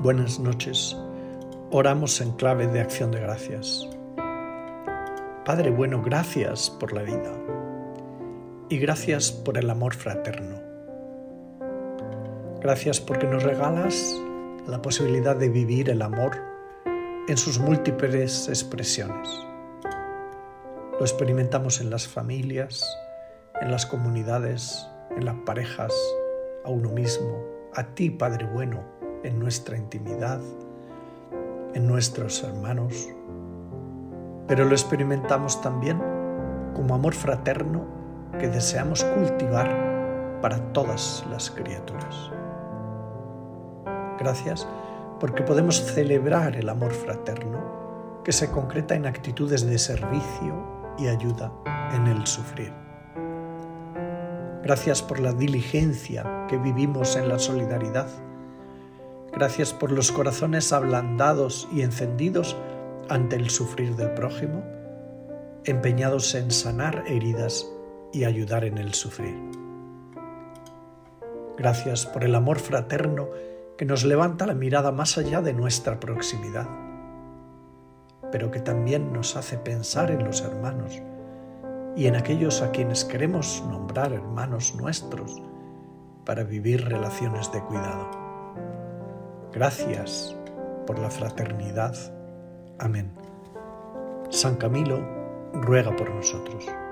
Buenas noches. Oramos en clave de acción de gracias. Padre bueno, gracias por la vida y gracias por el amor fraterno. Gracias porque nos regalas la posibilidad de vivir el amor en sus múltiples expresiones. Lo experimentamos en las familias, en las comunidades, en las parejas, a uno mismo, a ti, Padre bueno, en nuestra intimidad, en nuestros hermanos. Pero lo experimentamos también como amor fraterno que deseamos cultivar para todas las criaturas. Gracias porque podemos celebrar el amor fraterno que se concreta en actitudes de servicio y ayuda en el sufrir. Gracias por la diligencia que vivimos en la solidaridad. Gracias por los corazones ablandados y encendidos ante el sufrir del prójimo, empeñados en sanar heridas y ayudar en el sufrir. Gracias por el amor fraterno que nos levanta la mirada más allá de nuestra proximidad, pero que también nos hace pensar en los hermanos y en aquellos a quienes queremos nombrar hermanos nuestros para vivir relaciones de cuidado. Gracias por la fraternidad. Amén. San Camilo ruega por nosotros.